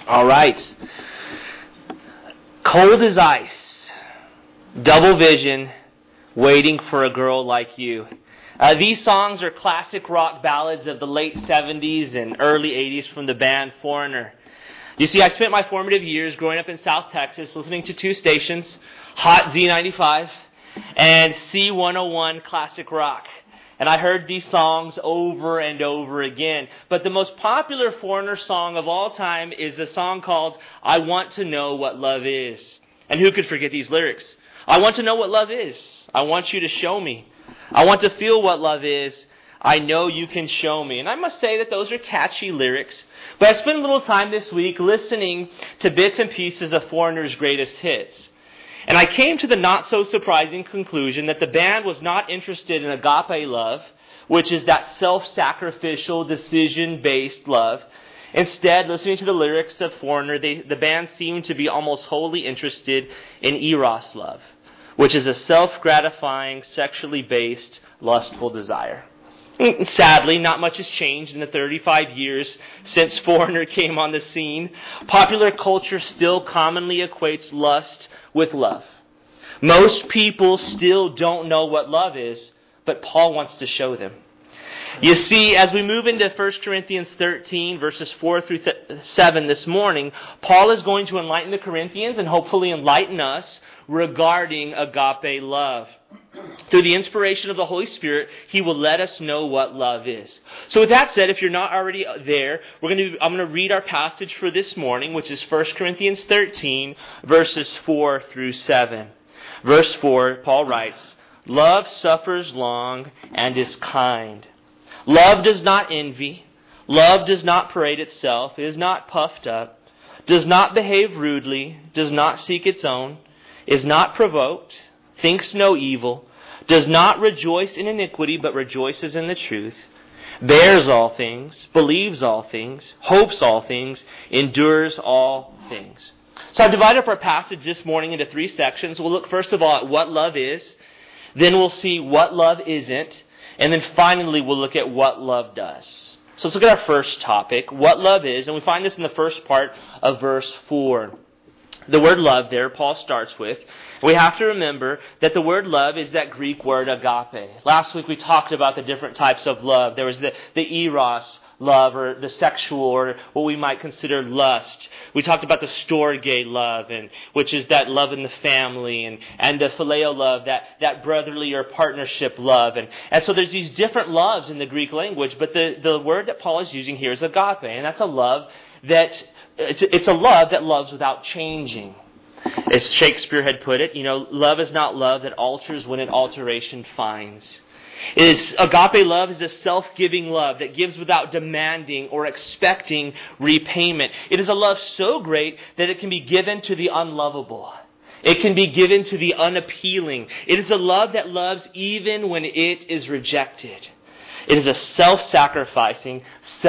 All right. Cold as ice, double vision, waiting for a girl like you. These songs are classic rock ballads of the late 70s and early 80s from the band Foreigner. You see, I spent my formative years growing up in South Texas listening to two stations, Hot Z95 and C101 Classic Rock. And I heard these songs over and over again. But the most popular Foreigner song of all time is a song called I Want to Know What Love Is. And who could forget these lyrics? I want to know what love is. I want you to show me. I want to feel what love is. I know you can show me. And I must say that those are catchy lyrics. But I spent a little time this week listening to bits and pieces of Foreigner's greatest hits. And I came to the not-so-surprising conclusion that the band was not interested in agape love, which is that self-sacrificial, decision-based love. Instead, listening to the lyrics of Foreigner, the band seemed to be almost wholly interested in eros love, which is a self-gratifying, sexually-based, lustful desire. Sadly, not much has changed in the 35 years since Foreigner came on the scene. Popular culture still commonly equates lust with love. Most people still don't know what love is, but Paul wants to show them. You see, as we move into 1 Corinthians 13, verses 4 through 7 this morning, Paul is going to enlighten the Corinthians and hopefully enlighten us regarding agape love. Through the inspiration of the Holy Spirit, He will let us know what love is. So with that said, if you're not already there, I'm going to read our passage for this morning, which is 1 Corinthians 13, verses 4 through 7. Verse 4, Paul writes, Love suffers long and is kind. Love does not envy. Love does not parade itself, is not puffed up, does not behave rudely, does not seek its own, is not provoked, thinks no evil, does not rejoice in iniquity, but rejoices in the truth, bears all things, believes all things, hopes all things, endures all things. So I've divided up our passage this morning into three sections. We'll look first of all at what love is, then we'll see what love isn't, and then finally we'll look at what love does. So let's look at our first topic, what love is, and we find this in the first part of verse 4. The word love there, Paul starts with. We have to remember that the word love is that Greek word agape. Last week we talked about the different types of love. There was the eros love, or the sexual, or what we might consider lust. We talked about the storge love, which is that love in the family, and the phileo love, that brotherly or partnership love. And so there's these different loves in the Greek language, but the word that Paul is using here is agape, and that's a love that it's a love that loves without changing. As Shakespeare had put it, love is not love that alters when an alteration finds. Agape love is a self-giving love that gives without demanding or expecting repayment. It is a love so great that it can be given to the unlovable. It can be given to the unappealing. It is a love that loves even when it is rejected. It is a self-sacrificing,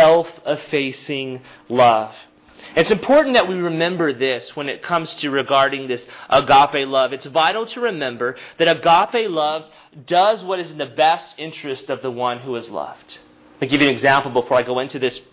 self-effacing love. It's important that we remember this when it comes to regarding this agape love. It's vital to remember that agape love does what is in the best interest of the one who is loved. I'll give you an example before I go into this.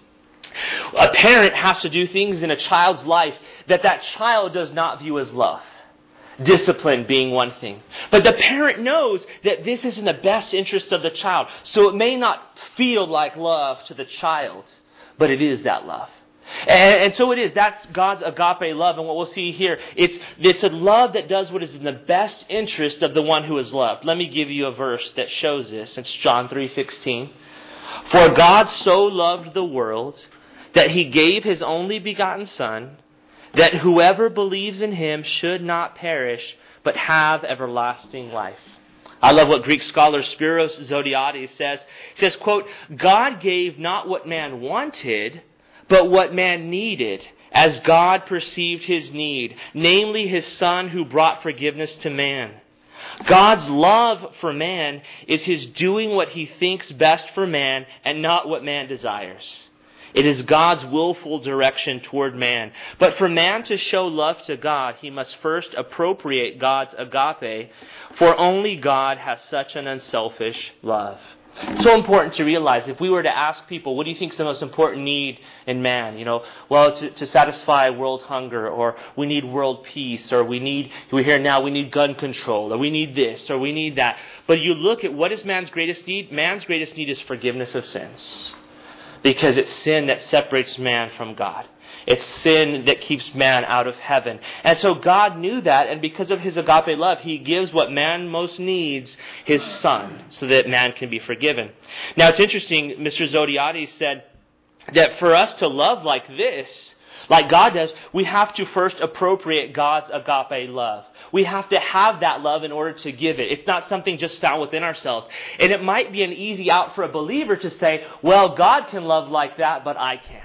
A parent has to do things in a child's life that child does not view as love. Discipline being one thing. But the parent knows that this is in the best interest of the child. So it may not feel like love to the child, but it is that love. And so it is. That's God's agape love. And what we'll see here, it's a love that does what is in the best interest of the one who is loved. Let me give you a verse that shows this. It's John 3:16. For God so loved the world that He gave His only begotten Son, that whoever believes in Him should not perish, but have everlasting life. I love what Greek scholar Spiros Zodhiates says. He says, quote, God gave not what man wanted, but what man needed, as God perceived His need, namely His Son who brought forgiveness to man. God's love for man is His doing what He thinks best for man and not what man desires. It is God's willful direction toward man. But for man to show love to God, he must first appropriate God's agape, for only God has such an unselfish love. It's so important to realize if we were to ask people, what do you think is the most important need in man? Well, to satisfy world hunger, or we need world peace, or we hear now we need gun control, or we need this, or we need that. But you look at what is man's greatest need? Man's greatest need is forgiveness of sins. Because it's sin that separates man from God. It's sin that keeps man out of heaven. And so God knew that, and because of His agape love, He gives what man most needs, His Son, so that man can be forgiven. Now it's interesting, Mr. Zodhiates said that for us to love like this, like God does, we have to first appropriate God's agape love. We have to have that love in order to give it. It's not something just found within ourselves. And it might be an easy out for a believer to say, well, God can love like that, but I can't.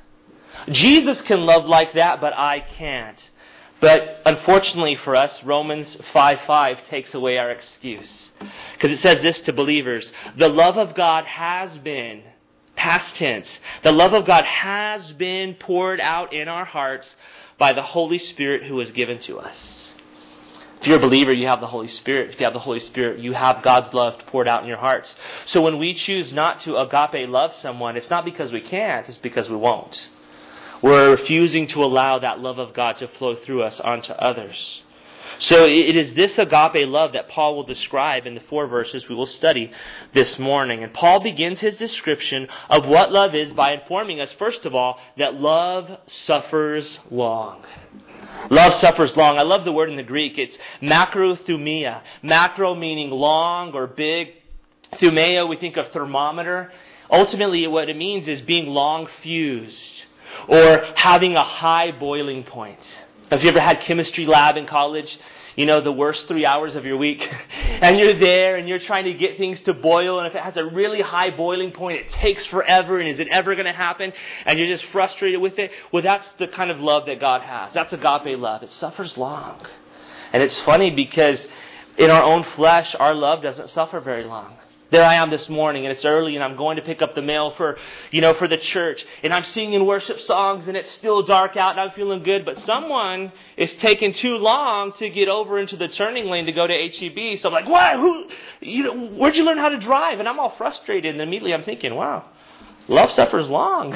Jesus can love like that, but I can't. But unfortunately for us, Romans 5:5 takes away our excuse. Because it says this to believers: the love of God has been, past tense, the love of God has been poured out in our hearts by the Holy Spirit who was given to us. If you're a believer, you have the Holy Spirit. If you have the Holy Spirit, you have God's love poured out in your hearts. So when we choose not to agape love someone, it's not because we can't, it's because we won't. We're refusing to allow that love of God to flow through us onto others. So it is this agape love that Paul will describe in the 4 verses we will study this morning. And Paul begins his description of what love is by informing us, first of all, that love suffers long. Love suffers long. I love the word in the Greek. It's macrothumia. Macro meaning long or big. Thumeo, we think of thermometer. Ultimately, what it means is being long fused, or having a high boiling point. Have you ever had chemistry lab in college? The worst 3 hours of your week. And you're there and you're trying to get things to boil. And if it has a really high boiling point, it takes forever. And is it ever going to happen? And you're just frustrated with it. Well, that's the kind of love that God has. That's agape love. It suffers long. And it's funny because in our own flesh, our love doesn't suffer very long. There I am this morning, and it's early, and I'm going to pick up the mail for the church. And I'm singing worship songs, and it's still dark out, and I'm feeling good. But someone is taking too long to get over into the turning lane to go to HEB. So I'm like, "Why? Where'd you learn how to drive?" And I'm all frustrated, and immediately I'm thinking, wow, love suffers long.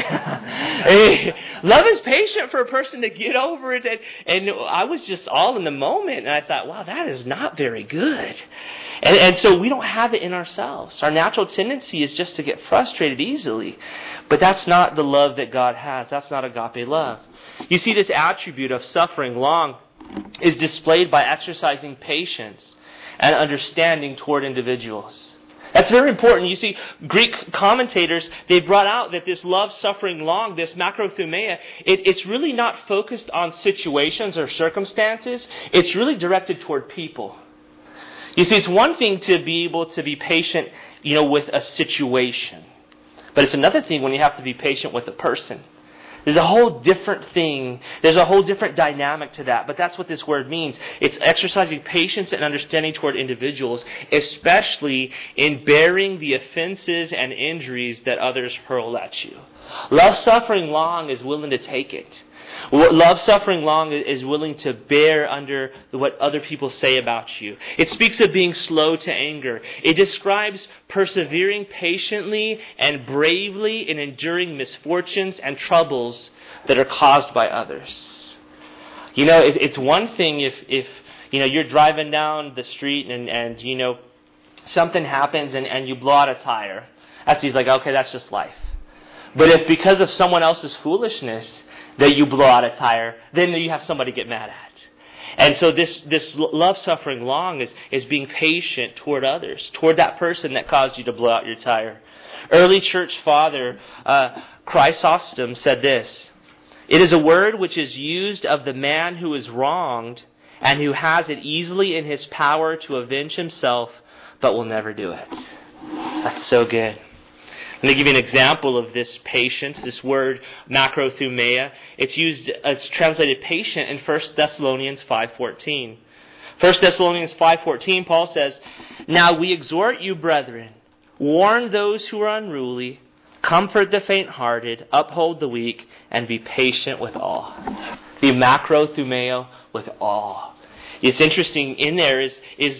Love is patient for a person to get over it. And I was just all in the moment, and I thought, wow, that is not very good. And so we don't have it in ourselves. Our natural tendency is just to get frustrated easily. But that's not the love that God has. That's not agape love. You see, this attribute of suffering long is displayed by exercising patience and understanding toward individuals. That's very important. You see, Greek commentators, they brought out that this love suffering long, this macrothumia, it's really not focused on situations or circumstances. It's really directed toward people. You see, it's one thing to be able to be patient, with a situation. But it's another thing when you have to be patient with a person. There's a whole different thing. There's a whole different dynamic to that. But that's what this word means. It's exercising patience and understanding toward individuals, especially in bearing the offenses and injuries that others hurl at you. Love suffering long is willing to take it. Love suffering long is willing to bear under what other people say about you. It speaks of being slow to anger. It describes persevering patiently and bravely in enduring misfortunes and troubles that are caused by others. It's one thing if you're driving down the street and something happens and you blow out a tire. That's easy, like, okay, that's just life. But if because of someone else's foolishness that you blow out a tire, then you have somebody to get mad at. And so this love suffering long is being patient toward others, toward that person that caused you to blow out your tire. Early church father Chrysostom said this: "It is a word which is used of the man who is wronged and who has it easily in his power to avenge himself, but will never do it." That's so good. I'm going to give you an example of this patience, this word macrothumia. It's translated patient in 1 Thessalonians 5:14. 1 Thessalonians 5:14, Paul says, "Now we exhort you, brethren, warn those who are unruly, comfort the faint-hearted, uphold the weak, and be patient with all." Be macrothumia with all. It's interesting in there is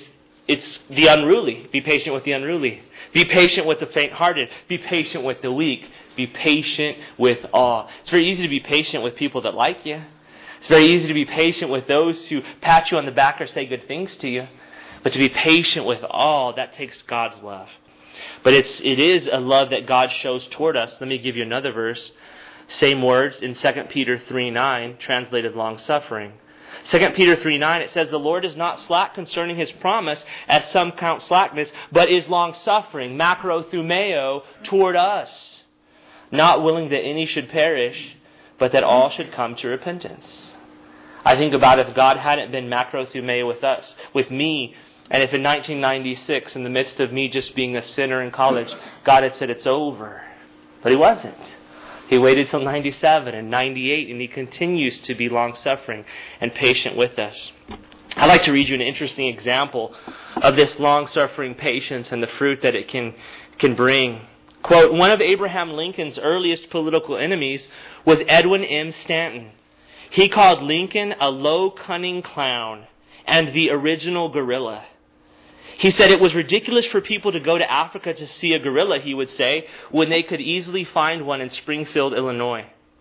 it's the unruly. Be patient with the unruly. Be patient with the faint-hearted. Be patient with the weak. Be patient with all. It's very easy to be patient with people that like you. It's very easy to be patient with those who pat you on the back or say good things to you. But to be patient with all, that takes God's love. But it is a love that God shows toward us. Let me give you another verse. Same words in 2 Peter 3:9, translated long-suffering. 2 Peter 3:9, it says, "The Lord is not slack concerning His promise, as some count slackness, but is long-suffering," macrothumeo, toward us, "not willing that any should perish, but that all should come to repentance." I think about if God hadn't been macrothumeo with us, with me, and if in 1996, in the midst of me just being a sinner in college, God had said, "It's over." But He wasn't. He waited till 97 and 98, and He continues to be long-suffering and patient with us. I'd like to read you an interesting example of this long-suffering patience and the fruit that it can bring. Quote, "One of Abraham Lincoln's earliest political enemies was Edwin M. Stanton. He called Lincoln a low, cunning clown and the original gorilla. He said it was ridiculous for people to go to Africa to see a gorilla, he would say, when they could easily find one in Springfield, Illinois.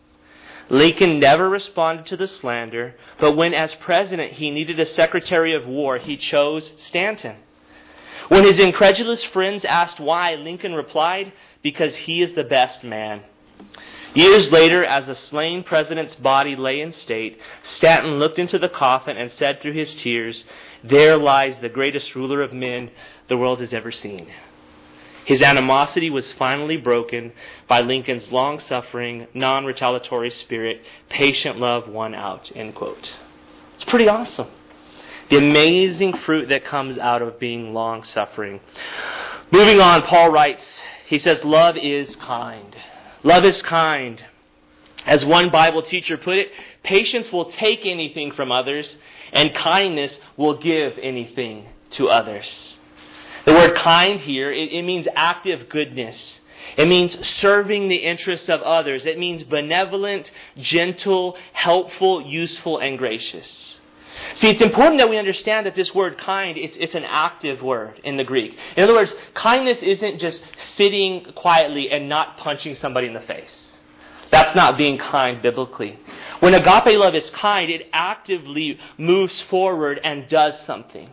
Lincoln never responded to the slander, but when as president he needed a Secretary of War, he chose Stanton. When his incredulous friends asked why, Lincoln replied, because he is the best man." Years later, as the slain president's body lay in state, Stanton looked into the coffin and said through his tears, "There lies the greatest ruler of men the world has ever seen." His animosity was finally broken by Lincoln's long-suffering, non-retaliatory spirit. Patient love won out, end quote. It's pretty awesome. The amazing fruit that comes out of being long-suffering. Moving on, Paul writes, he says, love is kind. Love is kind. As one Bible teacher put it, patience will take anything from others, and kindness will give anything to others. The word kind here, it means active goodness. It means serving the interests of others. It means benevolent, gentle, helpful, useful, and gracious. See, it's important that we understand that this word kind, it's an active word in the Greek. In other words, kindness isn't just sitting quietly and not punching somebody in the face. That's not being kind biblically. When agape love is kind, it actively moves forward and does something.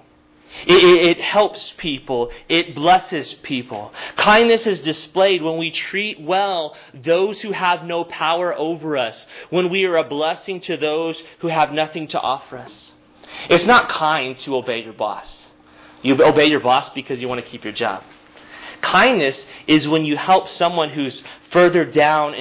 It helps people. It blesses people. Kindness is displayed when we treat well those who have no power over us, when we are a blessing to those who have nothing to offer us. It's not kind to obey your boss. You obey your boss because you want to keep your job. Kindness is when you help someone who's further down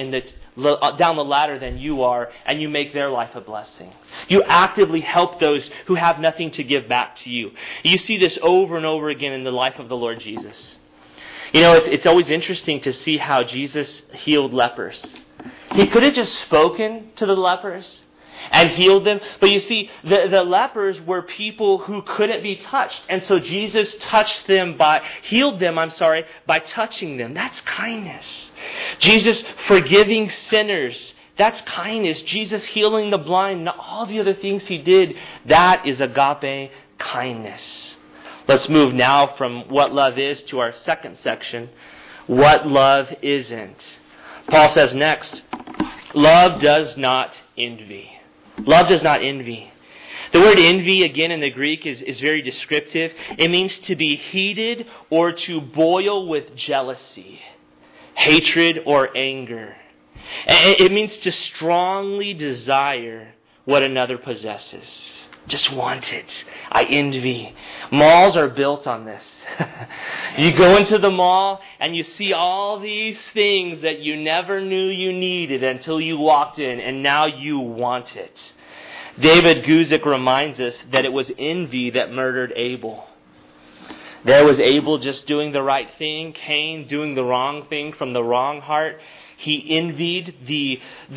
the ladder than you are, and you make their life a blessing. You actively help those who have nothing to give back to you. You see this over and over again in the life of the Lord Jesus. You know, it's always interesting to see how Jesus healed lepers. He could have just spoken to the lepers and healed them. But you see, the lepers were people who couldn't be touched. And so Jesus healed them by touching them. That's kindness. Jesus forgiving sinners. That's kindness. Jesus healing the blind and all the other things He did. That is agape kindness. Let's move now from what love is to our second section, what love isn't. Paul says next, love does not envy. Love does not envy. The word envy, again, in the Greek is very descriptive. It means to be heated or to boil with jealousy, hatred, or anger. It means to strongly desire what another possesses. Just want it. I envy. Malls are built on this. You go into the mall and you see all these things that you never knew you needed until you walked in, and now you want it. David Guzik reminds us that it was envy that murdered Abel. There was Abel just doing the right thing, Cain doing the wrong thing from the wrong heart. He envied the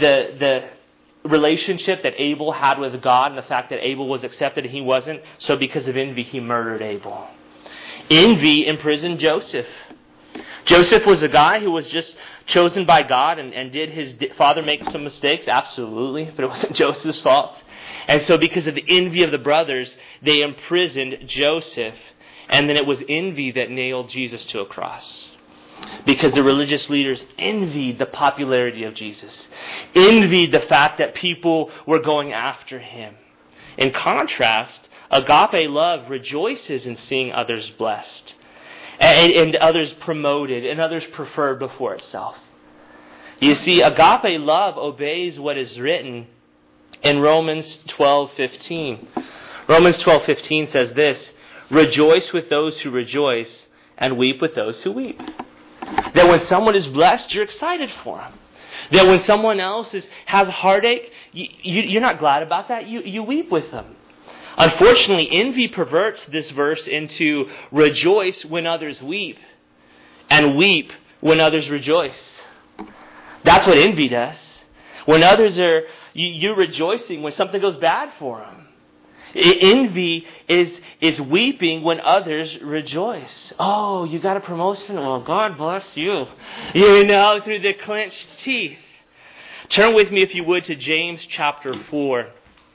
relationship that Abel had with God and the fact that Abel was accepted and he wasn't. So because of envy, he murdered Abel. Envy imprisoned Joseph. Joseph was a guy who was just chosen by God, and did his father make some mistakes? Absolutely, but it wasn't Joseph's fault. And so because of the envy of the brothers, they imprisoned Joseph. And then it was envy that nailed Jesus to a cross. Because the religious leaders envied the popularity of Jesus. Envied the fact that people were going after him. In contrast, agape love rejoices in seeing others blessed. And others promoted and others preferred before itself. You see, agape love obeys what is written in Romans 12:15. Romans 12:15 says this, "Rejoice with those who rejoice and weep with those who weep." That when someone is blessed, you're excited for them. That when someone else has a heartache, you're not glad about that. You weep with them. Unfortunately, envy perverts this verse into rejoice when others weep and weep when others rejoice. That's what envy does. When others you're rejoicing when something goes bad for them. Envy is weeping when others rejoice. Oh, you got a promotion? Well, God bless you. Through the clenched teeth. Turn with me, if you would, to James chapter 4.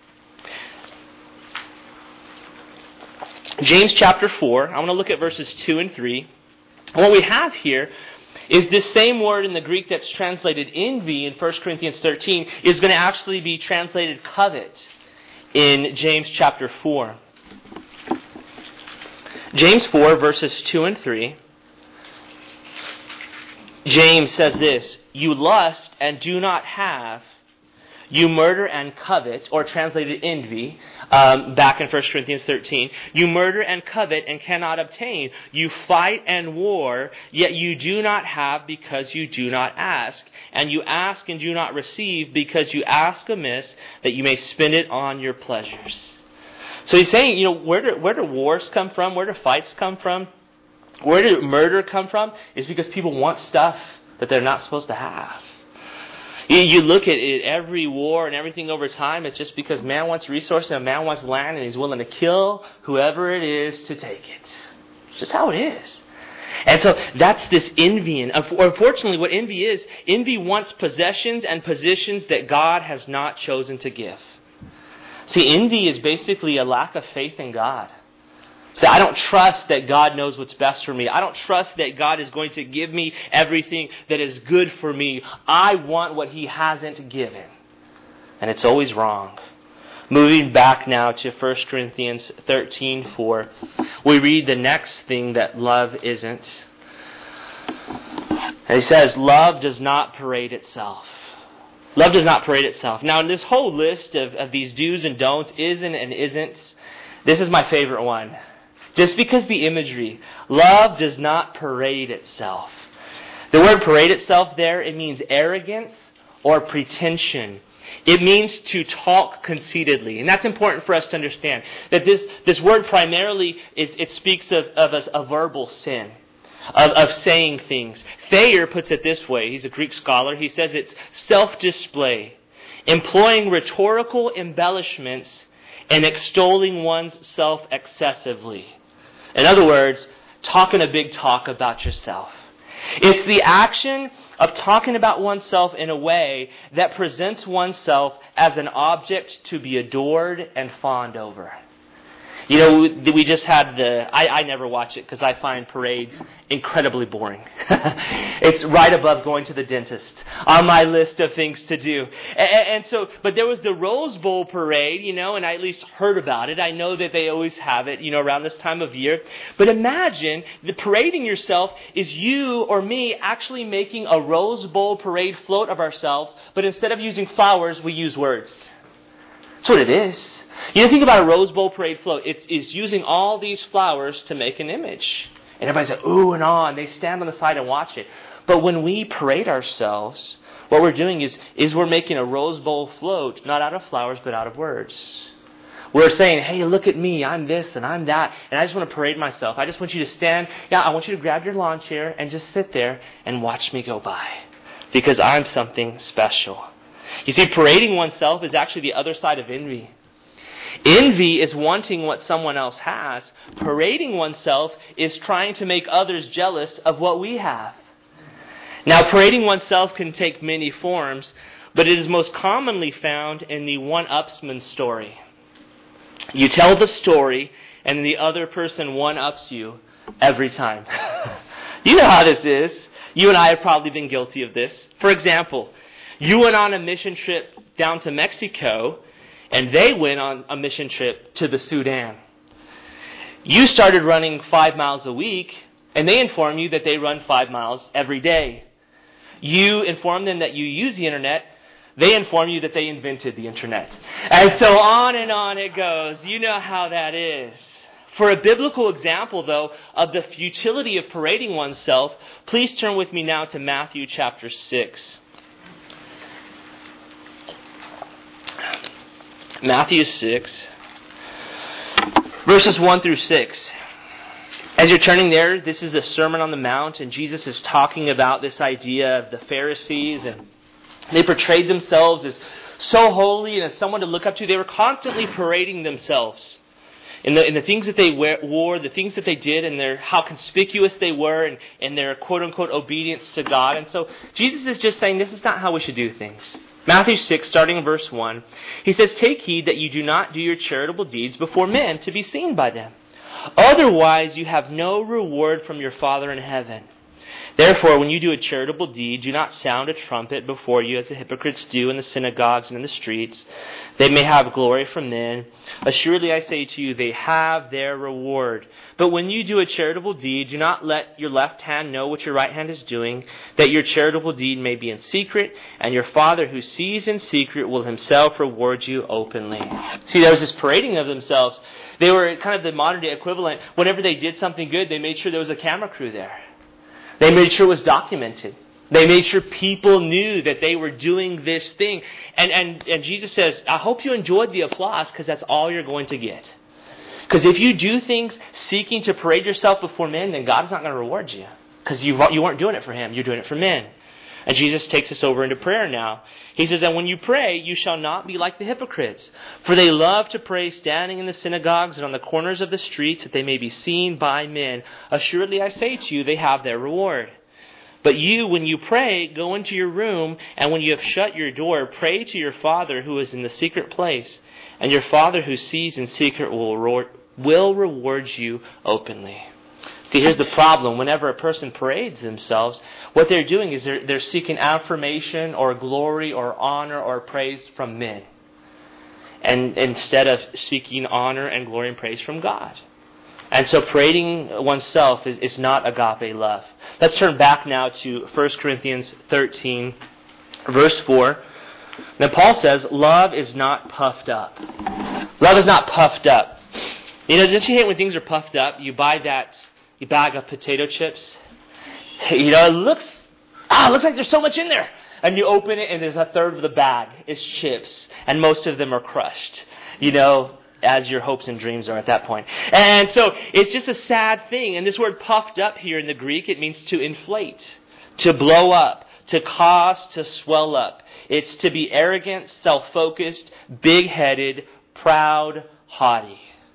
James chapter 4. I want to look at verses 2 and 3. And what we have here is this same word in the Greek that's translated envy in 1 Corinthians 13 is going to actually be translated covet in James chapter 4. James 4, verses 2 and 3. James says this, "You lust and do not have. You murder and covet," or translated envy, back in 1 Corinthians 13. "You murder and covet and cannot obtain. You fight and war, yet you do not have because you do not ask. And you ask and do not receive because you ask amiss, that you may spend it on your pleasures." So he's saying, where do wars come from? Where do fights come from? Where did murder come from? It's because people want stuff that they're not supposed to have. You look at it, every war and everything over time, it's just because man wants resources and man wants land and he's willing to kill whoever it is to take it. It's just how it is. And so that's this envy. And unfortunately, what envy wants possessions and positions that God has not chosen to give. See, envy is basically a lack of faith in God. So I don't trust that God knows what's best for me. I don't trust that God is going to give me everything that is good for me. I want what He hasn't given. And it's always wrong. Moving back now to 1 Corinthians 13:4, we read the next thing that love isn't. And he says, "Love does not parade itself." Love does not parade itself. Now, in this whole list of these do's and don'ts, isn't and isn't, this is my favorite one. Just because the imagery, love does not parade itself. The word parade itself there, it means arrogance or pretension. It means to talk conceitedly. And that's important for us to understand. That this word primarily, it speaks of a verbal sin. Of saying things. Thayer puts it this way. He's a Greek scholar. He says it's self-display. Employing rhetorical embellishments and extolling one's self excessively. In other words, talking a big talk about yourself. It's the action of talking about oneself in a way that presents oneself as an object to be adored and fawned over. We just had I never watch it because I find parades incredibly boring. It's right above going to the dentist on my list of things to do. But there was the Rose Bowl parade, and I at least heard about it. I know that they always have it, around this time of year. But imagine the parading yourself is you or me actually making a Rose Bowl parade float of ourselves, but instead of using flowers, we use words. That's what it is. Think about a Rose Bowl parade float. It's using all these flowers to make an image. And everybody's like, ooh and ah, and they stand on the side and watch it. But when we parade ourselves, what we're doing is we're making a Rose Bowl float, not out of flowers, but out of words. We're saying, hey, look at me, I'm this and I'm that, and I just want to parade myself. I just want you to stand, I want you to grab your lawn chair and just sit there and watch me go by. Because I'm something special. You see, parading oneself is actually the other side of envy. Envy is wanting what someone else has. Parading oneself is trying to make others jealous of what we have. Now, parading oneself can take many forms, but it is most commonly found in the one-upsman story. You tell the story, and the other person one-ups you every time. You know how this is. You and I have probably been guilty of this. For example, you went on a mission trip down to Mexico, and they went on a mission trip to the Sudan. You started running 5 miles a week, and they inform you that they run 5 miles every day. You inform them that you use the internet. They inform you that they invented the internet. And so on it goes. You know how that is. For a biblical example, though, of the futility of parading oneself, please turn with me now to Matthew chapter 6. Matthew 6, verses 1 through 6. As you're turning there, this is a Sermon on the Mount, and Jesus is talking about this idea of the Pharisees, and they portrayed themselves as so holy and as someone to look up to. They were constantly parading themselves in the things that they wore, the things that they did, and how conspicuous they were in their quote-unquote obedience to God. And so Jesus is just saying this is not how we should do things. Matthew 6, starting in verse 1, he says, "Take heed that you do not do your charitable deeds before men to be seen by them. Otherwise you have no reward from your Father in heaven. Therefore, when you do a charitable deed, do not sound a trumpet before you as the hypocrites do in the synagogues and in the streets. They may have glory from men. Assuredly I say to you, they have their reward. But when you do a charitable deed, do not let your left hand know what your right hand is doing, that your charitable deed may be in secret, and your Father who sees in secret will himself reward you openly." See, there was this parading of themselves. They were kind of the modern day equivalent. Whenever they did something good, they made sure there was a camera crew there. They made sure it was documented. They made sure people knew that they were doing this thing. And Jesus says, I hope you enjoyed the applause, because that's all you're going to get. Because if you do things seeking to parade yourself before men, then God's not going to reward you. Because you weren't doing it for Him. You're doing it for men. And Jesus takes us over into prayer now. He says, "And when you pray, you shall not be like the hypocrites. For they love to pray standing in the synagogues and on the corners of the streets, that they may be seen by men. Assuredly I say to you, they have their reward. But you, when you pray, go into your room, and when you have shut your door, pray to your Father who is in the secret place. And your Father who sees in secret will reward you openly." See, here's the problem. Whenever a person parades themselves, what they're doing is they're seeking affirmation or glory or honor or praise from men, and instead of seeking honor and glory and praise from God. And so parading oneself is not agape love. Let's turn back now to 1 Corinthians 13, verse 4. Now Paul says, love is not puffed up. Love is not puffed up. You know, don't you hate when things are puffed up? You buy that bag of potato chips. You know, it looks like there's so much in there. And you open it and there's a third of the bag is chips. And most of them are crushed. You know, as your hopes and dreams are at that point. And so it's just a sad thing. And this word puffed up here in the Greek, it means to inflate, to blow up, to cause to swell up. It's to be arrogant, self-focused, big-headed, proud, haughty.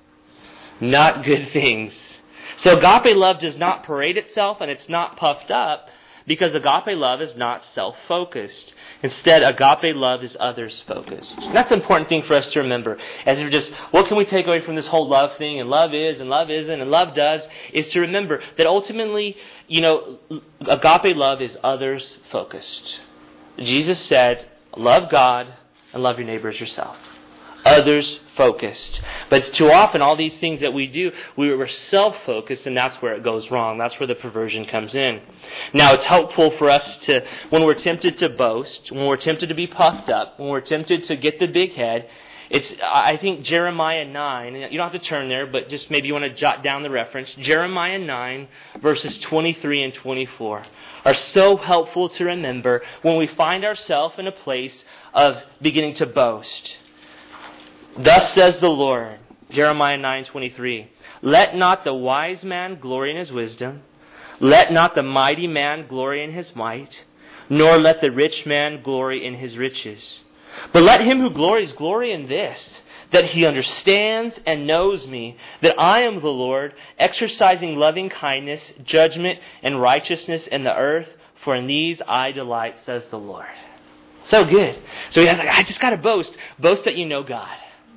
Not good things. So agape love does not parade itself, and it's not puffed up, because agape love is not self-focused. Instead, agape love is others-focused. And that's an important thing for us to remember. As we're just, what can we take away from this whole love thing, and love is, and love isn't, and love does, is to remember that ultimately, you know, agape love is others-focused. Jesus said, love God and love your neighbor as yourself. Others-focused. But too often, all these things that we do, we're self-focused, and that's where it goes wrong. That's where the perversion comes in. Now, it's helpful for us to, when we're tempted to boast, when we're tempted to be puffed up, when we're tempted to get the big head, I think Jeremiah 9, you don't have to turn there, but just maybe you want to jot down the reference. Jeremiah 9, verses 23 and 24 are so helpful to remember when we find ourselves in a place of beginning to boast. Thus says the Lord, Jeremiah 9:23, "Let not the wise man glory in his wisdom, let not the mighty man glory in his might, nor let the rich man glory in his riches. But let him who glories glory in this, that he understands and knows me, that I am the Lord, exercising loving kindness, judgment, and righteousness in the earth, for in these I delight, says the Lord." So good. So I just got to boast. Boast that you know God.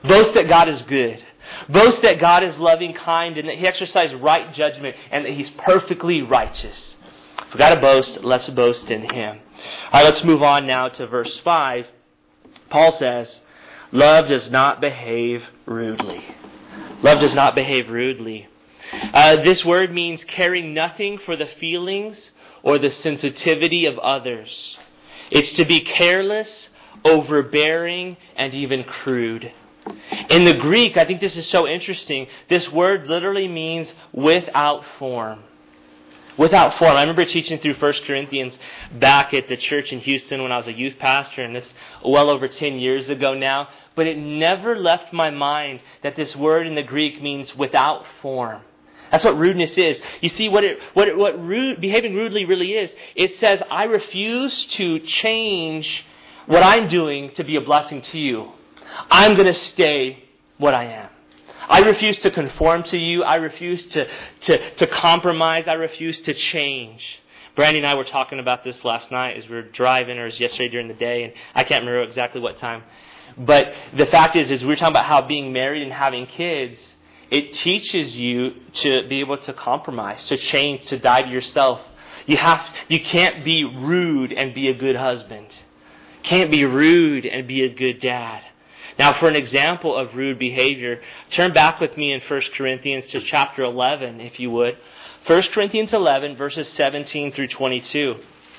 Boast that God is good. Boast that God is loving, kind, and that He exercised right judgment, and that He's perfectly righteous. If we've got to boast, let's boast in Him. All right, let's move on now to verse 5. Paul says, love does not behave rudely. Love does not behave rudely. This word means caring nothing for the feelings or the sensitivity of others. It's to be careless, overbearing, and even crude. In the Greek, I think this is so interesting, this word literally means without form. Without form. I remember teaching through 1 Corinthians back at the church in Houston when I was a youth pastor, and it's well over 10 years ago now. But it never left my mind that this word in the Greek means without form. That's what rudeness is. You see, what behaving rudely really is, it says, I refuse to change what I'm doing to be a blessing to you. I'm going to stay what I am. I refuse to conform to you. I refuse to compromise. I refuse to change. Brandy and I were talking about this last night as we were driving, or it was yesterday during the day, and I can't remember exactly what time. But the fact is we were talking about how being married and having kids, it teaches you to be able to compromise, to change, to die to yourself. You can't be rude and be a good husband. Can't be rude and be a good dad. Now, for an example of rude behavior, turn back with me in 1 Corinthians to chapter 11, if you would. 1 Corinthians 11, verses 17 through 22.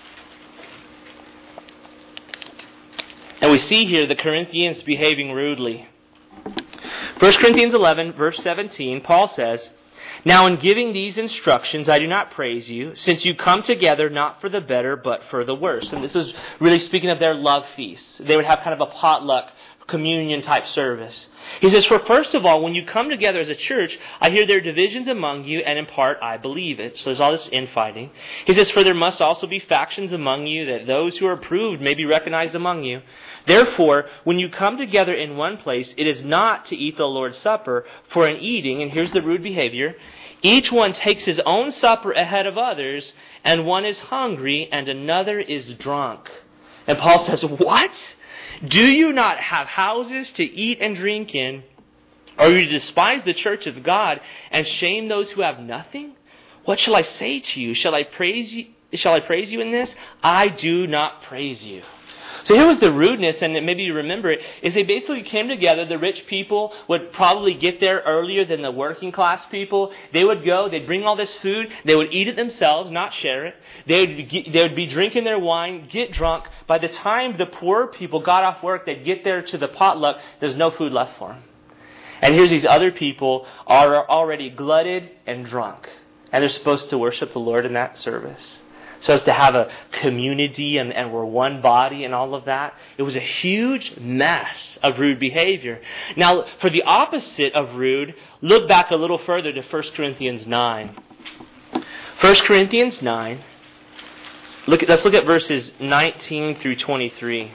And we see here the Corinthians behaving rudely. 1 Corinthians 11, verse 17, Paul says, now in giving these instructions, I do not praise you, since you come together not for the better, but for the worse. And this was really speaking of their love feasts. They would have kind of a potluck communion type service. He says, for first of all, when you come together as a church, I hear there are divisions among you, and in part I believe it. So there's all this infighting. He says, for there must also be factions among you, that those who are approved may be recognized among you. Therefore, when you come together in one place, it is not to eat the Lord's Supper, for in eating, and here's the rude behavior, each one takes his own supper ahead of others, and one is hungry, and another is drunk. And Paul says, what? Do you not have houses to eat and drink in? Or you despise the church of God and shame those who have nothing? What shall I say to you? Shall I praise you in this? I do not praise you. So here was the rudeness, and maybe you remember it, is they basically came together. The rich people would probably get there earlier than the working class people. They would go, they'd bring all this food, they would eat it themselves, not share it. They would be drinking their wine, get drunk. By the time the poor people got off work, they'd get there to the potluck, there's no food left for them. And here's these other people are already glutted and drunk. And they're supposed to worship the Lord in that service. So as to have a community and we're one body and all of that. It was a huge mess of rude behavior. Now, for the opposite of rude, look back a little further to 1 Corinthians 9. 1 Corinthians 9. Let's look at verses 19 through 23.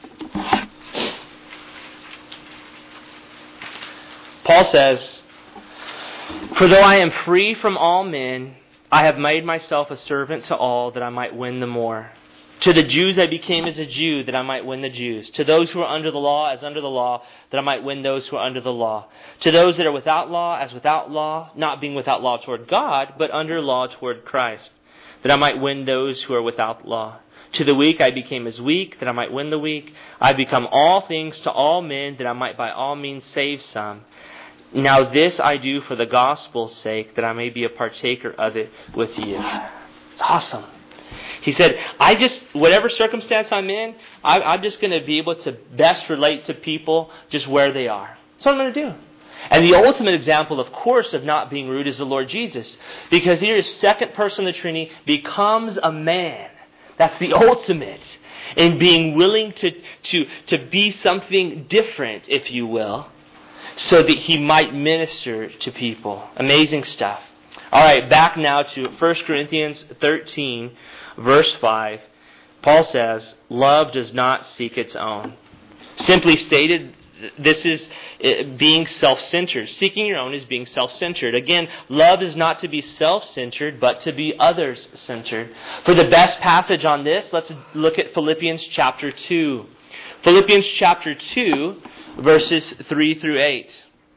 Paul says, for though I am free from all men, I have made myself a servant to all that I might win the more. To the Jews I became as a Jew that I might win the Jews. To those who are under the law as under the law that I might win those who are under the law. To those that are without law as without law, not being without law toward God, but under law toward Christ, that I might win those who are without law. To the weak I became as weak that I might win the weak. I become all things to all men that I might by all means save some. Now this I do for the gospel's sake, that I may be a partaker of it with you. It's awesome. He said, whatever circumstance I'm in, I'm just going to be able to best relate to people just where they are. That's what I'm going to do. And the ultimate example, of course, of not being rude is the Lord Jesus. Because here, second person of the Trinity becomes a man. That's the ultimate in being willing to be something different, if you will, so that he might minister to people. Amazing stuff. All right, back now to 1 Corinthians 13, verse 5. Paul says, love does not seek its own. Simply stated, this is being self-centered. Seeking your own is being self-centered. Again, love is not to be self-centered, but to be others-centered. For the best passage on this, let's look at Philippians chapter 2. Philippians chapter 2, verses 3 through 8.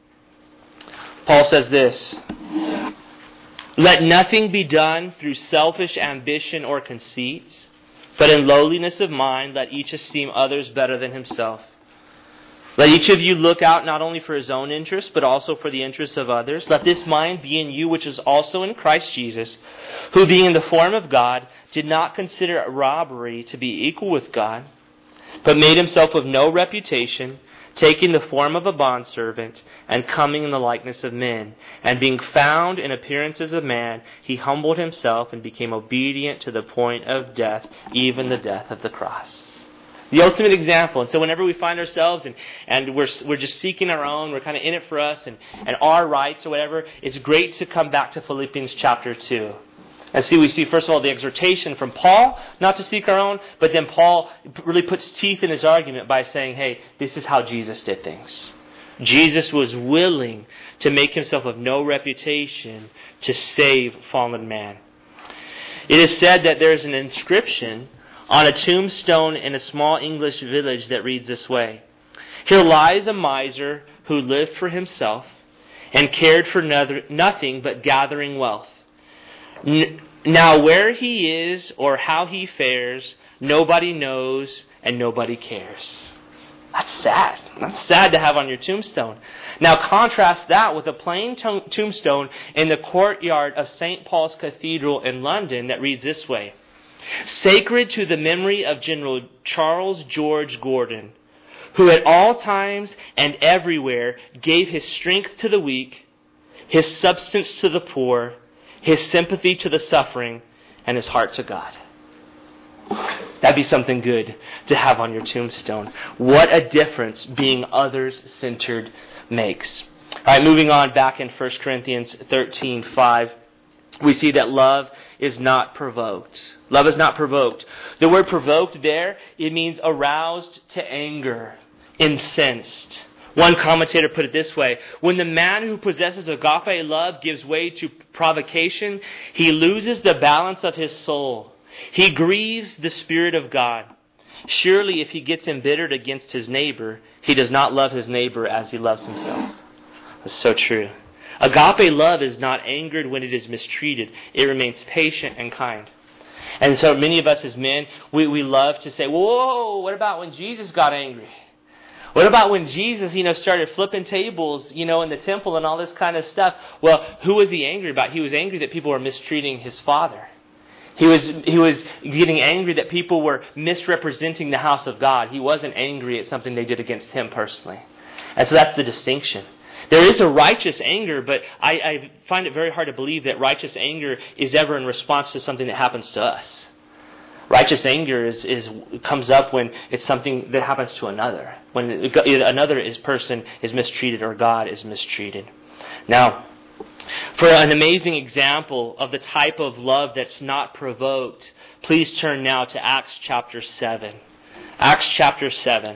Paul says this, "Let nothing be done through selfish ambition or conceit, but in lowliness of mind let each esteem others better than himself. Let each of you look out not only for his own interests, but also for the interests of others. Let this mind be in you which is also in Christ Jesus, who being in the form of God, did not consider it robbery to be equal with God, but made himself of no reputation, taking the form of a bondservant, and coming in the likeness of men. And being found in appearance as a man, he humbled himself and became obedient to the point of death, even the death of the cross." The ultimate example. And so whenever we find ourselves and we're just seeking our own, we're kind of in it for us and our rights or whatever, it's great to come back to Philippians chapter 2. And we see, first of all, the exhortation from Paul not to seek our own, but then Paul really puts teeth in his argument by saying, hey, this is how Jesus did things. Jesus was willing to make himself of no reputation to save fallen man. It is said that there is an inscription on a tombstone in a small English village that reads this way: "Here lies a miser who lived for himself and cared for nothing but gathering wealth. Now where he is or how he fares, nobody knows and nobody cares." That's sad. That's sad to have on your tombstone. Now contrast that with a plain tombstone in the courtyard of St. Paul's Cathedral in London that reads this way: "Sacred to the memory of General Charles George Gordon, who at all times and everywhere gave his strength to the weak, his substance to the poor, his sympathy to the suffering, and his heart to God." That'd be something good to have on your tombstone. What a difference being others-centered makes. All right, moving on back in 1 Corinthians 13:5. We see that love is not provoked. Love is not provoked. The word provoked there, it means aroused to anger, incensed. One commentator put it this way: when the man who possesses agape love gives way to provocation, he loses the balance of his soul. He grieves the Spirit of God. Surely if he gets embittered against his neighbor, he does not love his neighbor as he loves himself. That's so true. Agape love is not angered when it is mistreated. It remains patient and kind. And so many of us as men, we love to say, whoa, what about when Jesus got angry? What about when Jesus, started flipping tables, in the temple and all this kind of stuff? Well, who was he angry about? He was angry that people were mistreating his Father. He was getting angry that people were misrepresenting the house of God. He wasn't angry at something they did against him personally. And so that's the distinction. There is a righteous anger, but I find it very hard to believe that righteous anger is ever in response to something that happens to us. Righteous anger comes up when it's something that happens to another. When another person is mistreated or God is mistreated. Now, for an amazing example of the type of love that's not provoked, please turn now to Acts chapter 7. Acts chapter 7.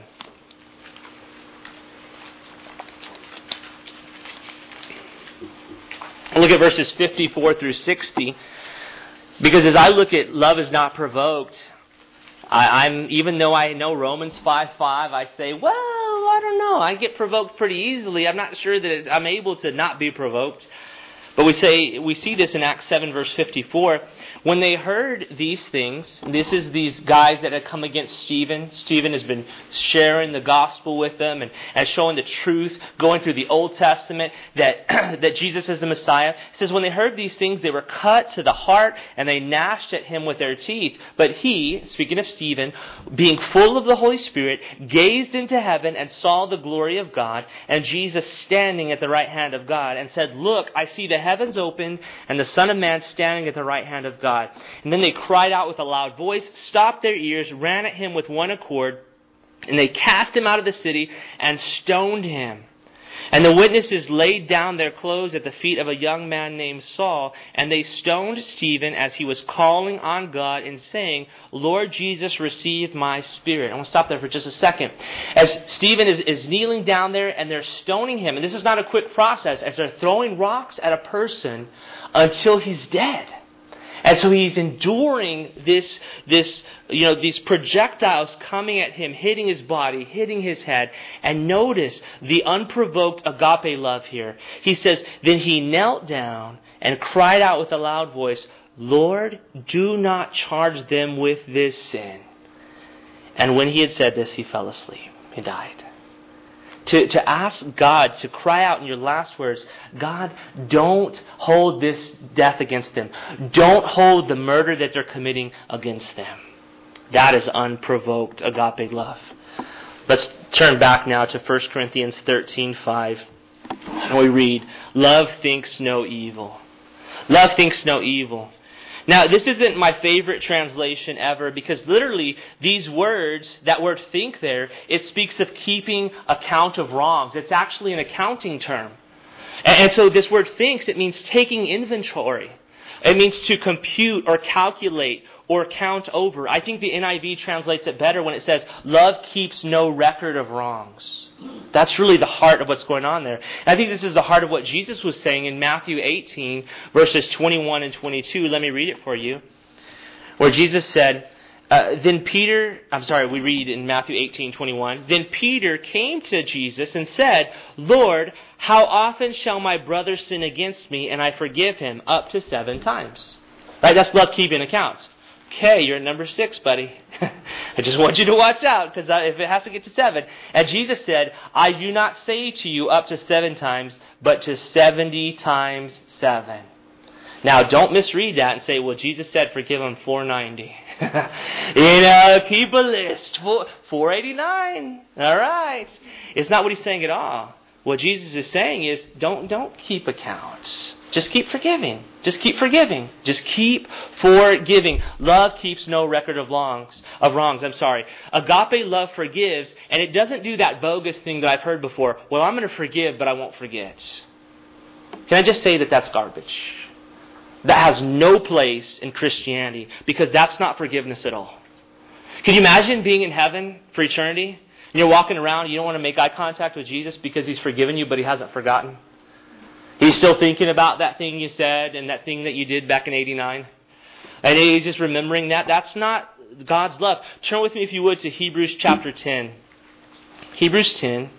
Look at verses 54 through 60. Because as I look at love is not provoked, even though I know Romans 5:5, I say, well, I don't know. I get provoked pretty easily. I'm not sure that I'm able to not be provoked. But we see this in Acts 7 verse 54. When they heard these things, this is these guys that had come against Stephen. Stephen has been sharing the gospel with them and showing the truth, going through the Old Testament that Jesus is the Messiah. It says when they heard these things, they were cut to the heart and they gnashed at him with their teeth. But he, speaking of Stephen, being full of the Holy Spirit, gazed into heaven and saw the glory of God and Jesus standing at the right hand of God and said, "Look, I see the heavens opened and the Son of Man standing at the right hand of God." And then they cried out with a loud voice, stopped their ears, ran at him with one accord, and they cast him out of the city and stoned him. And the witnesses laid down their clothes at the feet of a young man named Saul, and they stoned Stephen as he was calling on God and saying, "Lord Jesus, receive my spirit." I want to stop there for just a second. As Stephen is kneeling down there and they're stoning him, and this is not a quick process, as they're throwing rocks at a person until he's dead. And so he's enduring these projectiles coming at him, hitting his body, hitting his head. And notice the unprovoked agape love here. He says, then he knelt down and cried out with a loud voice, Lord, do not charge them with this sin. And when he had said this, he fell asleep. He died. To ask God, to cry out in your last words, God, don't hold this death against them. Don't hold the murder that they're committing against them. That is unprovoked agape love. Let's turn back now to 1 Corinthians 13:5. And we read, love thinks no evil. Love thinks no evil. Now, this isn't my favorite translation ever because literally these words, that word think there, it speaks of keeping account of wrongs. It's actually an accounting term. And so this word thinks, it means taking inventory. It means to compute or calculate or count over. I think the NIV translates it better when it says, love keeps no record of wrongs. That's really the heart of what's going on there. And I think this is the heart of what Jesus was saying in Matthew 18, verses 21 and 22. Let me read it for you. Where Jesus said, we read in Matthew 18:21. Then Peter came to Jesus and said, Lord, how often shall my brother sin against me and I forgive him? Up to 7 times. Right? That's love keeping accounts. Okay, you're at number 6, buddy. I just want you to watch out, because if it has to get to 7. And Jesus said, I do not say to you up to 7 times, but to 70 times 7. Now, don't misread that and say, well, Jesus said forgive him 490. Keep a list. 489. All right. It's not what he's saying at all. What Jesus is saying is, don't keep accounts. Just keep forgiving. Just keep forgiving. Just keep forgiving. Love keeps no record of wrongs. Agape love forgives, and it doesn't do that bogus thing that I've heard before. Well, I'm going to forgive, but I won't forget. Can I just say that that's garbage? That has no place in Christianity, because that's not forgiveness at all. Can you imagine being in heaven for eternity? And you're walking around, you don't want to make eye contact with Jesus because He's forgiven you, but He hasn't forgotten. He's still thinking about that thing you said and that thing that you did back in 89. And He's just remembering that. That's not God's love. Turn with me, if you would, to Hebrews chapter 10. Hebrews 10.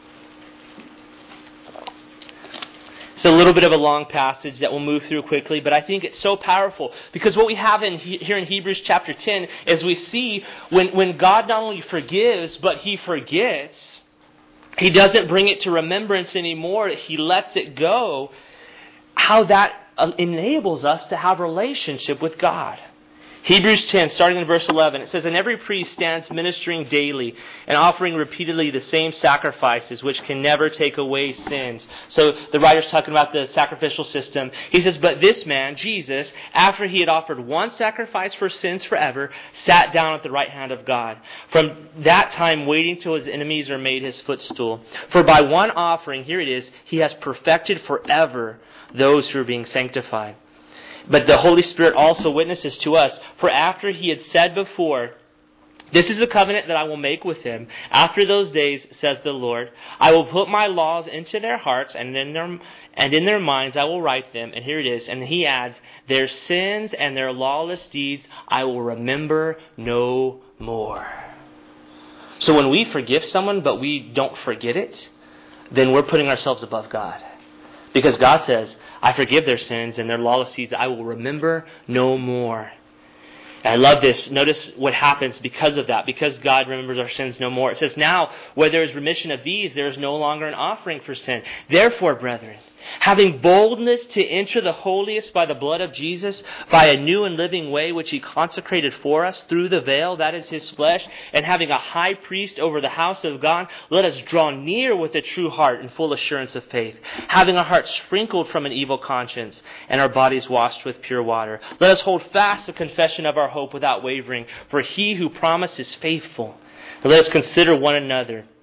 It's a little bit of a long passage that we'll move through quickly, but I think it's so powerful. Because what we have here in Hebrews chapter 10 is we see when God not only forgives, but He forgets. He doesn't bring it to remembrance anymore. He lets it go. How that enables us to have a relationship with God. Hebrews 10, starting in verse 11, it says, And every priest stands ministering daily and offering repeatedly the same sacrifices, which can never take away sins. So the writer's talking about the sacrificial system. He says, But this man, Jesus, after He had offered one sacrifice for sins forever, sat down at the right hand of God. From that time waiting till His enemies are made His footstool. For by one offering, here it is, He has perfected forever those who are being sanctified. But the Holy Spirit also witnesses to us. For after He had said before, This is the covenant that I will make with them. After those days, says the Lord, I will put my laws into their hearts, and in their minds I will write them. And here it is. And He adds, Their sins and their lawless deeds I will remember no more. So when we forgive someone, but we don't forget it, then we're putting ourselves above God. Because God says, I forgive their sins and their lawless deeds I will remember no more. And I love this. Notice what happens because of that. Because God remembers our sins no more. It says, Now, where there is remission of these, there is no longer an offering for sin. Therefore, brethren, having boldness to enter the holiest by the blood of Jesus, by a new and living way which He consecrated for us through the veil, that is His flesh, and having a high priest over the house of God, let us draw near with a true heart and full assurance of faith, having our hearts sprinkled from an evil conscience and our bodies washed with pure water. Let us hold fast the confession of our hope without wavering, for He who promised is faithful. And let us consider one another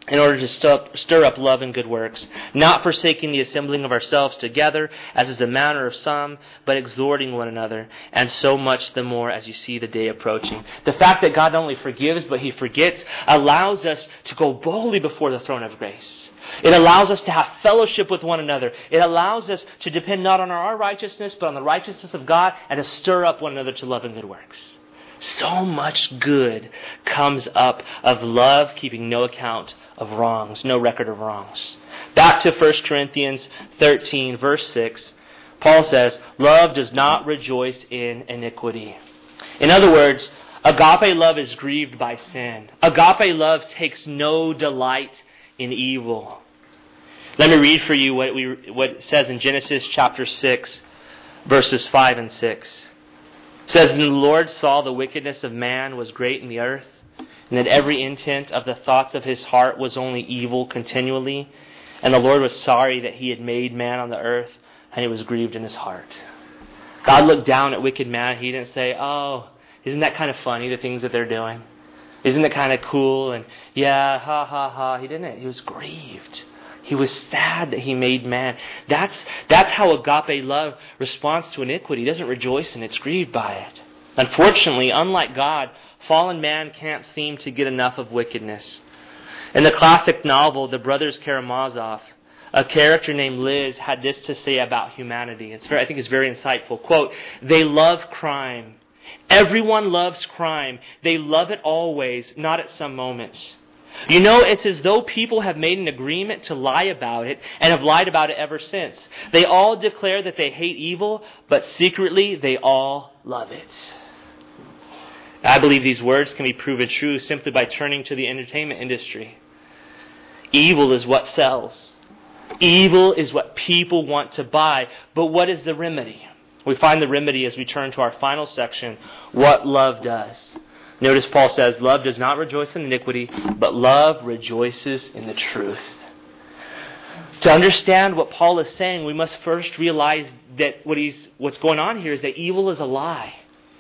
in order to stir up love and good works, not forsaking the assembling of ourselves together, as is the manner of some, but exhorting one another, and so much the more as you see the day approaching. The fact that God not only forgives, but He forgets, allows us to go boldly before the throne of grace. It allows us to have fellowship with one another. It allows us to depend not on our righteousness, but on the righteousness of God, and to stir up one another to love and good works. So much good comes up of love, keeping no account of wrongs, no record of wrongs. Back to 1 Corinthians 13, verse 6, Paul says, love does not rejoice in iniquity. In other words, agape love is grieved by sin. Agape love takes no delight in evil. Let me read for you what it says in Genesis chapter 6, verses 5 and 6. It says, and the Lord saw the wickedness of man was great in the earth, and that every intent of the thoughts of his heart was only evil continually. And the Lord was sorry that He had made man on the earth, and He was grieved in His heart. God looked down at wicked man. He didn't say, oh, isn't that kind of funny, the things that they're doing? Isn't it kind of cool? And yeah, ha, ha, ha. He didn't. He was grieved. He was sad that He made man. That's how agape love responds to iniquity. He doesn't rejoice in it. It's grieved by it. Unfortunately, unlike God, fallen man can't seem to get enough of wickedness. In the classic novel, The Brothers Karamazov, a character named Liz had this to say about humanity. I think it's very insightful. Quote, they love crime. Everyone loves crime. They love it always, not at some moments. You know, it's as though people have made an agreement to lie about it and have lied about it ever since. They all declare that they hate evil, but secretly they all love it. I believe these words can be proven true simply by turning to the entertainment industry. Evil is what sells. Evil is what people want to buy. But what is the remedy? We find the remedy as we turn to our final section, what love does. Notice Paul says, love does not rejoice in iniquity, but love rejoices in the truth. To understand what Paul is saying, we must first realize that what's going on here is that evil is a lie.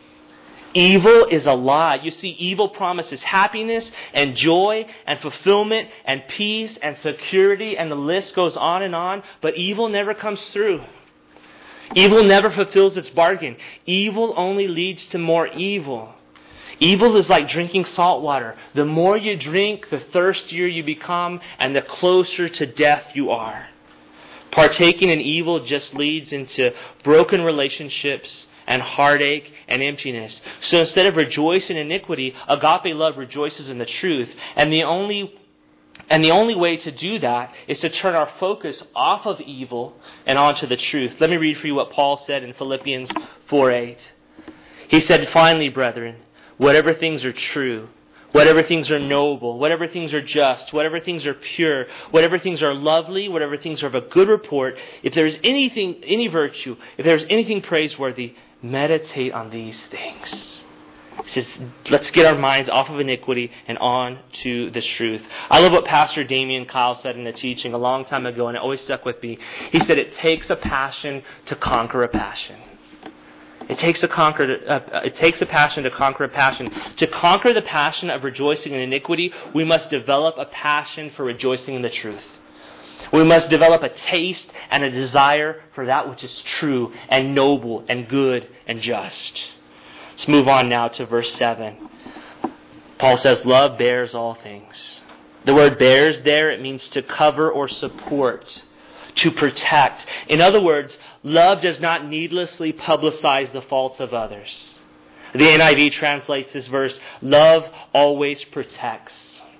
Evil is a lie. You see, evil promises happiness and joy and fulfillment and peace and security, and the list goes on, but evil never comes through. Evil never fulfills its bargain. Evil only leads to more evil. Evil is like drinking salt water. The more you drink, the thirstier you become, and the closer to death you are. Partaking in evil just leads into broken relationships and heartache and emptiness. So instead of rejoicing in iniquity, agape love rejoices in the truth. And the only way to do that is to turn our focus off of evil and onto the truth. Let me read for you what Paul said in Philippians 4:8. He said, finally, brethren, whatever things are true, whatever things are noble, whatever things are just, whatever things are pure, whatever things are lovely, whatever things are of a good report, if there is any virtue, if there is anything praiseworthy, meditate on these things. He says, let's get our minds off of iniquity and on to the truth. I love what Pastor Damian Kyle said in a teaching a long time ago, and it always stuck with me. He said, it takes a passion to conquer a passion. It takes a passion to conquer a passion. To conquer the passion of rejoicing in iniquity, we must develop a passion for rejoicing in the truth. We must develop a taste and a desire for that which is true and noble and good and just. Let's move on now to verse 7. Paul says, love bears all things. The word bears there, it means to cover or support, to protect. In other words, love does not needlessly publicize the faults of others. The NIV translates this verse, love always protects.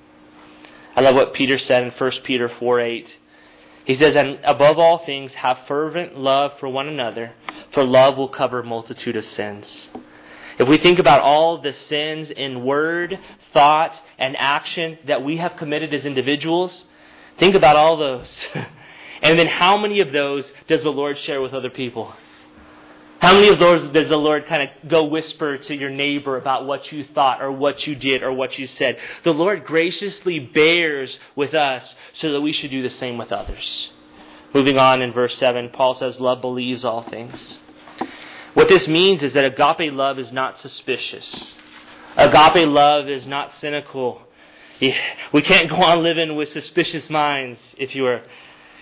I love what Peter said in 1 Peter 4:8. He says, and above all things, have fervent love for one another, for love will cover a multitude of sins. If we think about all the sins in word, thought, and action that we have committed as individuals, think about all those. And then how many of those does the Lord share with other people? How many of those does the Lord kind of go whisper to your neighbor about what you thought or what you did or what you said? The Lord graciously bears with us so that we should do the same with others. Moving on in verse 7, Paul says, love believes all things. What this means is that agape love is not suspicious. Agape love is not cynical. We can't go on living with suspicious minds, if you were.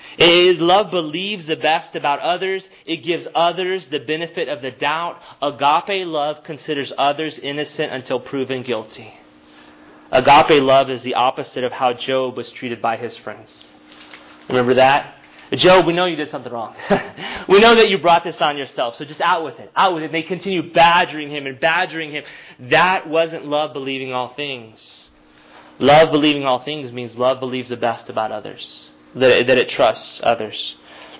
Love believes the best about others. It gives others the benefit of the doubt. Agape love considers others innocent until proven guilty. Agape love is the opposite of how Job was treated by his friends. Remember that? Job, we know you did something wrong. We know that you brought this on yourself, so just out with it. Out with it. And they continue badgering him. That wasn't love believing all things. Love believing all things means love believes the best about others. That it trusts others.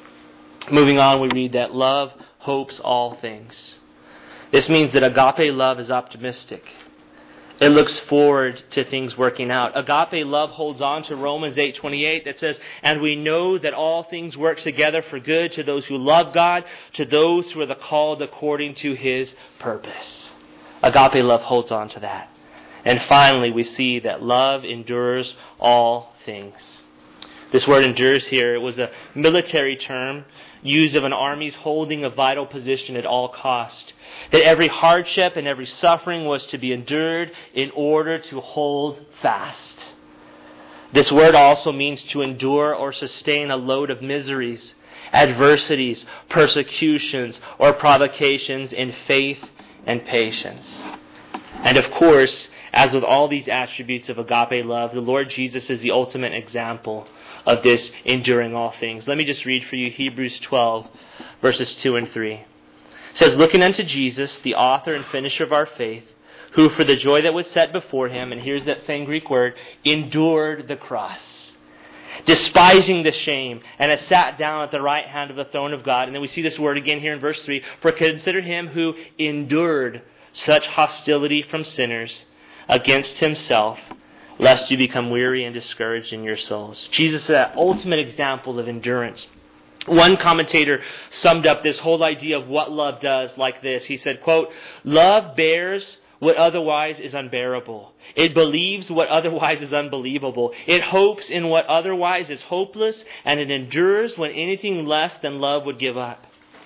Moving on, we read that love hopes all things. This means that agape love is optimistic. It looks forward to things working out. Agape love holds on to Romans 8:28 that says, "And we know that all things work together for good to those who love God, to those who are called according to His purpose." Agape love holds on to that. And finally, we see that love endures all things. This word endures here, it was a military term used of an army's holding a vital position at all cost. That every hardship and every suffering was to be endured in order to hold fast. This word also means to endure or sustain a load of miseries, adversities, persecutions, or provocations in faith and patience. And of course, as with all these attributes of agape love, the Lord Jesus is the ultimate example of this enduring all things. Let me just read for you Hebrews 12, verses 2 and 3. It says, "Looking unto Jesus, the author and finisher of our faith, who for the joy that was set before him," and here's that same Greek word, "endured the cross, despising the shame, and has sat down at the right hand of the throne of God." And then we see this word again here in verse 3, "For consider him who endured such hostility from sinners against himself, lest you become weary and discouraged in your souls." Jesus is that ultimate example of endurance. One commentator summed up this whole idea of what love does like this. He said, quote, "Love bears what otherwise is unbearable. It believes what otherwise is unbelievable. It hopes in what otherwise is hopeless, and it endures when anything less than love would give up."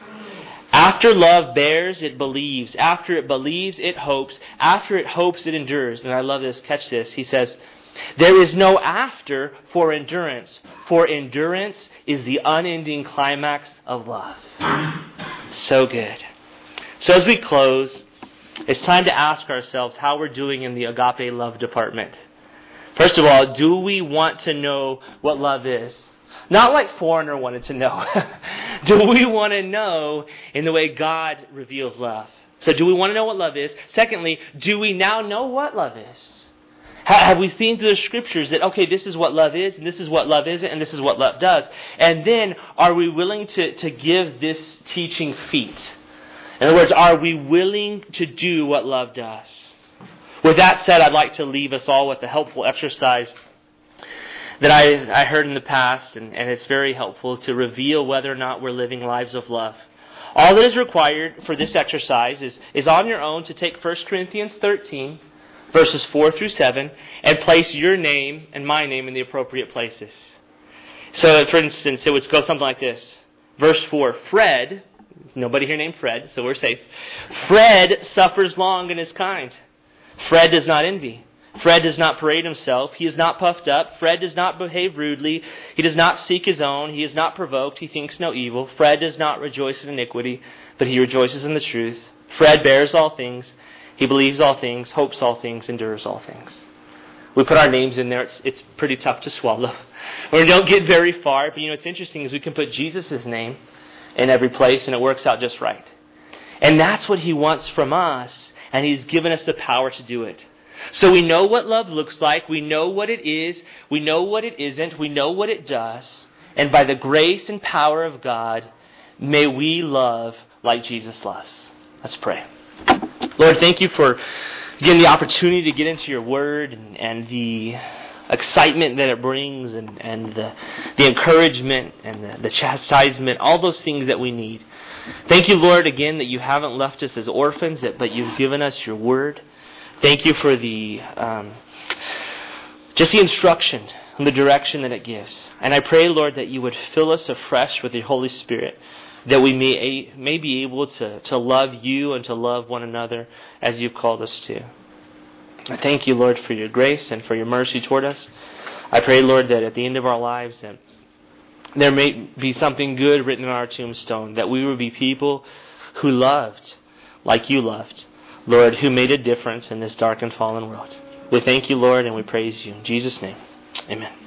After love bears, it believes. After it believes, it hopes. After it hopes, it endures. And I love this. Catch this. He says, "There is no after for endurance, for endurance is the unending climax of love." So good. So as we close, it's time to ask ourselves how we're doing in the agape love department. First of all, do we want to know what love is? Not like Foreigner wanted to know. Do we want to know in the way God reveals love? So do we want to know what love is? Secondly, do we now know what love is? Have we seen through the Scriptures that, okay, this is what love is, and this is what love isn't, and this is what love does? And then, are we willing to give this teaching feet? In other words, are we willing to do what love does? With that said, I'd like to leave us all with a helpful exercise that I heard in the past, and it's very helpful to reveal whether or not we're living lives of love. All that is required for this exercise is on your own to take 1 Corinthians 13, verses 4 through 7, and place your name and my name in the appropriate places. So, for instance, it would go something like this. Verse 4, "Fred," nobody here named Fred, so we're safe. "Fred suffers long and is kind. Fred does not envy. Fred does not parade himself. He is not puffed up. Fred does not behave rudely. He does not seek his own. He is not provoked. He thinks no evil. Fred does not rejoice in iniquity, but he rejoices in the truth. Fred bears all things. He believes all things, hopes all things, endures all things." We put our names in there. It's pretty tough to swallow. We don't get very far, but what's interesting is we can put Jesus' name in every place, and it works out just right. And that's what He wants from us, and He's given us the power to do it. So we know what love looks like. We know what it is. We know what it isn't. We know what it does. And by the grace and power of God, may we love like Jesus loves. Let's pray. Lord, thank you for, again, the opportunity to get into your word and the excitement that it brings and the encouragement and the chastisement, all those things that we need. Thank you, Lord, again, that you haven't left us as orphans, but you've given us your word. Thank you for the just the instruction and the direction that it gives. And I pray, Lord, that you would fill us afresh with your Holy Spirit, that we may be able to love you and to love one another as you've called us to. I thank you, Lord, for your grace and for your mercy toward us. I pray, Lord, that at the end of our lives, that there may be something good written on our tombstone, that we would be people who loved like you loved, Lord, who made a difference in this dark and fallen world. We thank you, Lord, and we praise you. In Jesus' name, amen.